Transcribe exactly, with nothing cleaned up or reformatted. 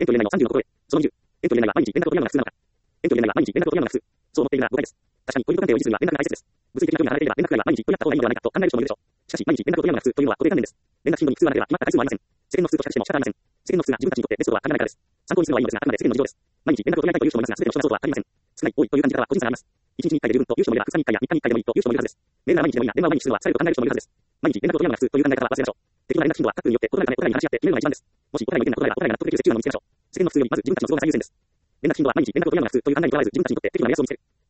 エントリー年内のさんじゅうのところへ。そのにじゅう。エントリー年内は毎日連絡を取り合うのが普通なのか。エントリー年内は毎日連絡を取り合うのが普通。そう思っているのが誤解です。確かに、恋人関係を維持するには連絡が大切です。物理的な距離が離れていれば連絡くらいは毎日取り合った方がいいのではないかと考える人もいるでしょう。しかし、毎日連絡を取り合うのが普通というのは固定観念です。連絡頻度に普通はなければ決まった回数もありません。世間の普通と比較しても仕方ありません。世間の普通が自分たちにとってベストとは限らないからです。参考にするのはいいのですが、あくまで世間の事情です。毎日連絡を取り合いたいという人もいますが、全ての人がそうとは限りません。少ない、多いという感じ方は個人差があります。一日に一回で十分という人もいれば、二日に一回や三日に一回でもいいという人もいるはずです。メールが毎日でもいいな、電話を毎日するのは疲れると考える人もいるはずです。毎日連絡を取り合うのが普通という考え方は忘れましょう。適当な連絡頻度は各国によって異なるため、お互いに話し合って決めるのが一番です。もしお互いの意見が異なれば、お互いが納得できる折衷案を見つけましょう。世間の普通よりまず自分たちの都合が最優先です。連絡頻度は毎日連絡を取り合うのが普通という考えにとらわれず、自分たちにとって適度な目安を見つける。